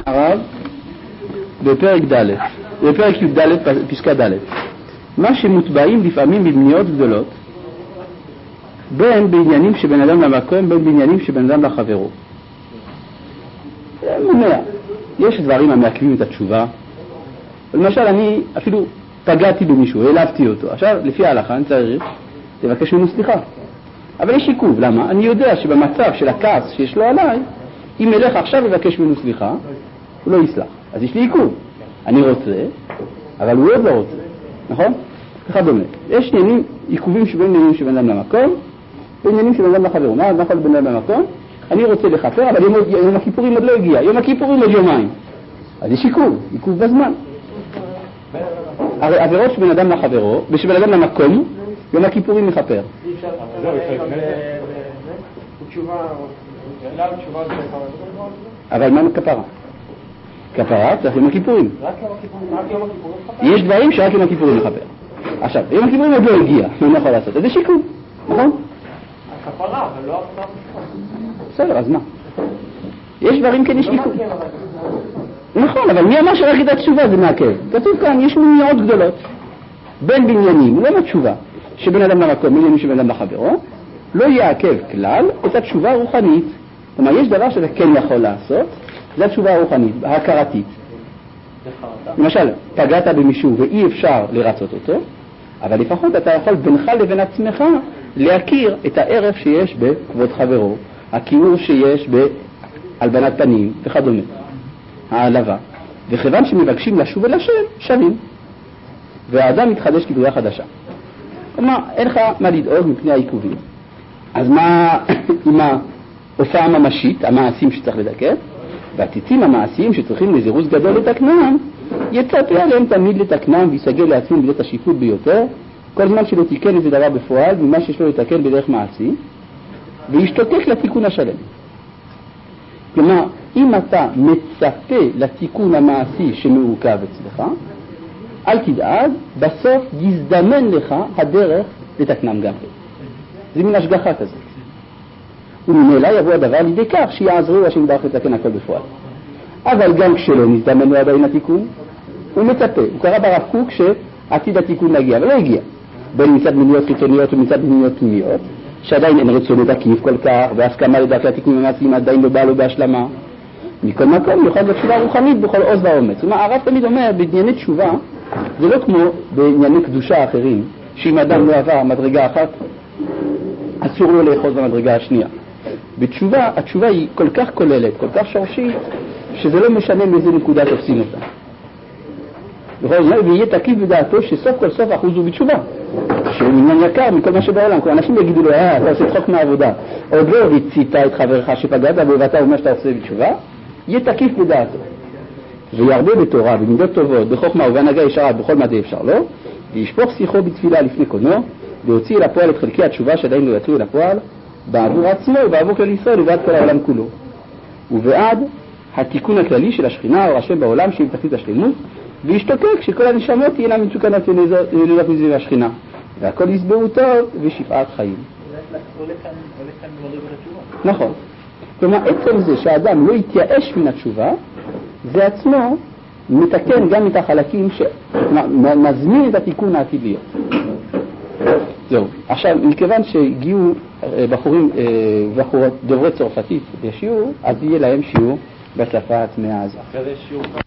הרב בפרק ד', בפרק י"ד פסקה ד', מה שמוטבעים לפעמים בבניות גדולות, בין בעניינים שבין אדם למקום, בין בעניינים שבין אדם לחברו. מונע. יש דברים המעכבים את התשובה. למשל, אני אפילו פגעתי במישהו, העלבתי אותו. עכשיו, לפי ההלכה, אני צריך לבקש ממנו סליחה. אבל יש עיכוב. למה? אני יודע שבמצב של הכעס שיש לו עליי, אם אלך עכשיו לבקש ממנו סליחה, הוא לא יסלח. אז יש לי עיכוב. אני רוצה, אבל הוא עוד לא רוצה. נכון? ככה דומה. יש עיכובים שבין עניינים שבין אדם למקום, בעניינים שבין אדם לחברו. מה יכול בין אדם למקום? אני רוצה לכפר, אבל יום הכיפורים עוד לא הגיע. יום הכיפורים עוד יומיים. אז יש עיכוב בזמן. הרי עבירות שבין אדם לחברו, ושבין אדם למקום, יום הכיפורים מכפר. אבל מה כפרה? כפרה צריך יום הכיפורים. יש דברים שרק יום הכיפורים מכפר. עכשיו, יום הכיפורים עוד לא הגיע, מה יכול לעשות? אז יש עיכוב, נכון? הכפרה, אבל לא הכפרה. בסדר, אז מה? יש דברים כן יש עיכוב. נכון, אבל מי אמר שרק את התשובה זה מעכב? כתוב כאן, יש מניעות גדולות. בין בניינים, לא בתשובה, שבין אדם למקום, בניינים שבין אדם לחברו, לא יעכב כלל את התשובה הרוחנית. כלומר, יש דבר שאתה כן יכול לעשות, זה התשובה הרוחנית, ההכרתית. למשל, פגעת במישהו ואי אפשר לרצות אותו, אבל לפחות אתה יכול בינך לבין עצמך להכיר את הערך שיש בכבוד חברו, הכיעור שיש בהלבנת פנים וכדומה, העלבה. וכיוון שמבקשים לשוב אל השם, שווים. והאדם מתחדש כבריאה חדשה. כלומר, אין לך מה לדאוג מפני העיכובים. אז מה עם ההופעה הממשית, המעשים שצריך לדקר? והציצים המעשיים שצריכים לזירוז גדול לתקנם, יצפה עליהם תמיד לתקנם ויסגל לעצמם בדעת השיפוט ביותר, כל זמן שלא תיקן איזה דבר בפועל ממה שיש לו לתקן בדרך מעשי, וישתוקק לתיקון השלם. כלומר, אם אתה מצפה לתיקון המעשי שמעוכב אצלך, אל תדאג, בסוף יזדמן לך הדרך לתקנם גם. זה מין השגחה כזאת. וממילא יבוא הדבר לידי כך שיעזרו השם יתברך לתקן הכל בפועל. אבל גם כשלא נזדמן לו עדיין התיקון, הוא מצפה. הוא קרא ברב קוק שעתיד התיקון להגיע, אבל לא הגיע. בין מצד מיניות חיצוניות ומצד מיניות פנימיות, שעדיין אין רצון תקיף כל כך, והסכמה לדעת לתיקון המעשיים עדיין לא בא לו בהשלמה. מכל מקום יוכל בתשובה רוחנית בכל עוז ואומץ. הרב תמיד אומר, בענייני תשובה, זה לא כמו בענייני קדושה אחרים, שאם אדם לא עבר מדרגה אחת, אסור לו לאחוז במדרגה השנייה. בתשובה, התשובה היא כל כך כוללת, כל כך שורשית, שזה לא משנה מאיזה נקודה תופסים אותה. בכל זאת, ויהיה תקיף בדעתו שסוף כל סוף אחוז הוא בתשובה. שהוא עניין יקר מכל מה שבעולם. כל אנשים יגידו לו, אתה עושה צחוק מהעבודה. עוד לא רצית את חברך שפגעת בו ואתה אומר שאתה עושה בתשובה, יהיה תקיף בדעתו. וירבה בתורה, במידות טובות, בחוכמה ובהנהגה ישרה, בכל מה די אפשר לו, וישפוך שיחו בתפילה לפני קונו, והוציא לפועל את חלקי התשובה שעדיין לא יצאו לפועל, בעבור עצמו ובעבור כלל ישראל ובעד כל העולם כולו. ובעד התיקון הכללי של השכינה או השם בעולם שהיא תכלית השלמות, וישתוקק שכל הנשמות תהיינה מצוקה נלילות מזה והשכינה. והכל יסברו טוב ושפעת חיים. נכון. כלומר, עצם זה שהאדם לא יתייאש מן התשובה, זה עצמו מתקן גם את החלקים שמזמין את התיקון העתיד להיות. זהו. עכשיו, מכיוון שהגיעו בחורים ובחורות דוברי צרפתית לשיעור, אז יהיה להם שיעור בשפה הטמאה הזאת.